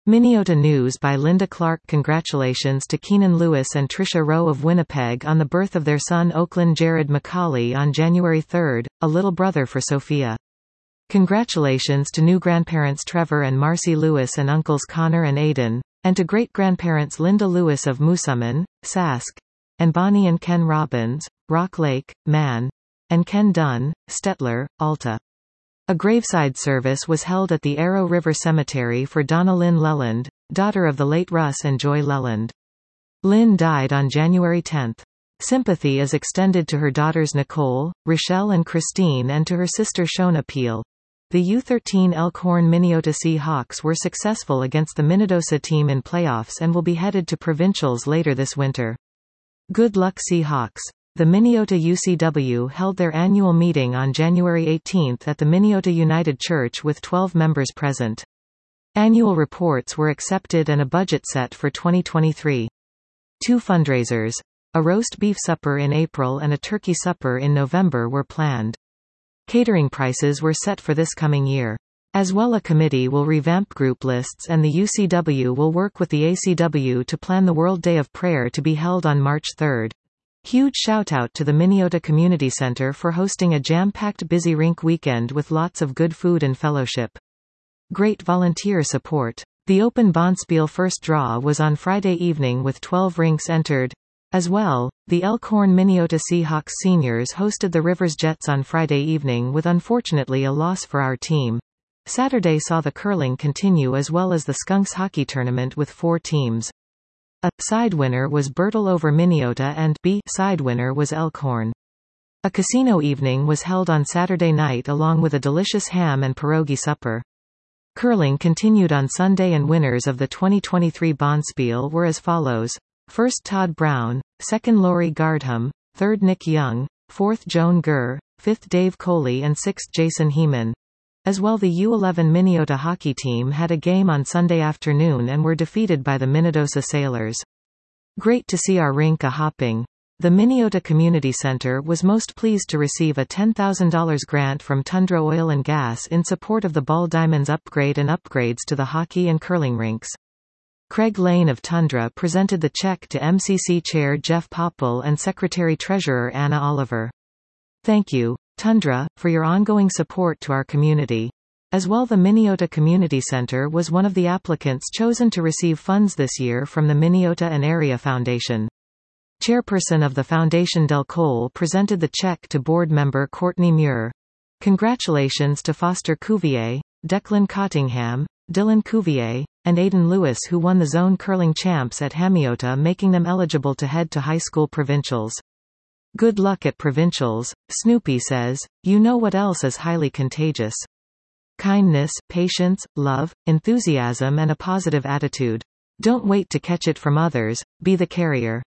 Minneota News by Linda Clark. Congratulations to Keenan Lewis and Tricia Rowe of Winnipeg on the birth of their son Oakland Jared Macaulay on January 3, a little brother for Sophia. Congratulations to new grandparents Trevor and Marcy Lewis and uncles Connor and Aidan, and to great-grandparents Linda Lewis of Moosomin, Sask, and Bonnie and Ken Robbins, Rock Lake, Man, and Ken Dunn, Stettler, Alta. A graveside service was held at the Arrow River Cemetery for Donna Lynn Leland, daughter of the late Russ and Joy Leland. Lynn died on January 10. Sympathy is extended to her daughters Nicole, Rochelle and Christine and to her sister Shona Peel. The U13 Elkhorn Minneota Seahawks were successful against the Minnedosa team in playoffs and will be headed to provincials later this winter. Good luck Seahawks. The Minneota UCW held their annual meeting on January 18 at the Minneota United Church with 12 members present. Annual reports were accepted and a budget set for 2023. 2 fundraisers. A roast beef supper in April and a turkey supper in November were planned. Catering prices were set for this coming year. As well, a committee will revamp group lists and the UCW will work with the ACW to plan the World Day of Prayer to be held on March 3. Huge shout-out to the Minneota Community Center for hosting a jam-packed busy rink weekend with lots of good food and fellowship. Great volunteer support. The Open Bonspiel first draw was on Friday evening with 12 rinks entered. As well, the Elkhorn Minneota Seahawks seniors hosted the Rivers Jets on Friday evening with unfortunately a loss for our team. Saturday saw the curling continue as well as the Skunks hockey tournament with 4 teams. A side winner was Bertel over Minneota and B side winner was Elkhorn. A casino evening was held on Saturday night along with a delicious ham and pierogi supper. Curling continued on Sunday and winners of the 2023 Bonspiel were as follows. 1st Todd Brown, 2nd Lori Gardham, 3rd Nick Young, 4th Joan Gurr, 5th Dave Coley and 6th Jason Heeman. As well, the U11 Minneota hockey team had a game on Sunday afternoon and were defeated by the Minnedosa Sailors. Great to see our rink a-hopping. The Minneota Community Center was most pleased to receive a $10,000 grant from Tundra Oil and Gas in support of the Ball Diamonds upgrade and upgrades to the hockey and curling rinks. Craig Lane of Tundra presented the check to MCC Chair Jeff Popple and Secretary-Treasurer Anna Oliver. Thank you, Tundra, for your ongoing support to our community. As well, the Minneota Community Center was one of the applicants chosen to receive funds this year from the Minneota and Area Foundation. Chairperson of the foundation Del Cole presented the check to board member Courtney Muir. Congratulations to Foster Cuvier, Declan Cottingham, Dylan Cuvier, and Aidan Lewis who won the Zone Curling Champs at Hamiota, making them eligible to head to high school provincials. Good luck at provincials, Snoopy says. You know what else is highly contagious? Kindness, patience, love, enthusiasm and a positive attitude. Don't wait to catch it from others, be the carrier.